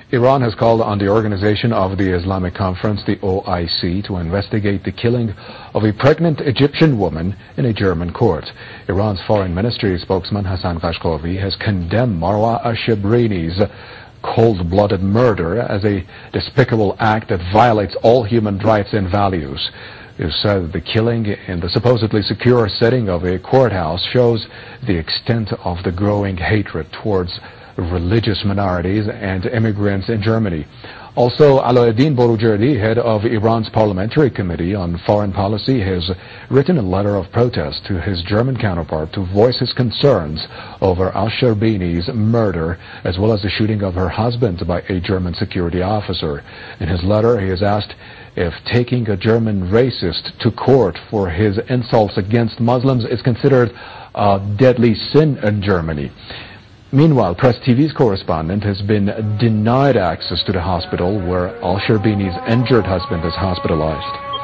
Iran has called on the Organization of the Islamic Conference, the OIC, to investigate the killing of a pregnant Egyptian woman in a German court. Iran's Foreign Ministry spokesman Hassan Ghashqavi has condemned Marwa Ashebreeni's cold-blooded murder as a despicable act that violates all human rights and values. It said the killing in the supposedly secure setting of a courthouse shows the extent of the growing hatred towards religious minorities and immigrants in Germany. Also, Alauddin Borujerdi, head of Iran's Parliamentary Committee on Foreign Policy, has written a letter of protest to his German counterpart to voice his concerns over Ashebreeni's murder, as well as the shooting of her husband by a German security officer. In his letter, he has asked if taking a German racist to court for his insults against Muslims is considered a deadly sin in Germany. Meanwhile, Press TV's correspondent has been denied access to the hospital where Ashebreeni's injured husband is hospitalized.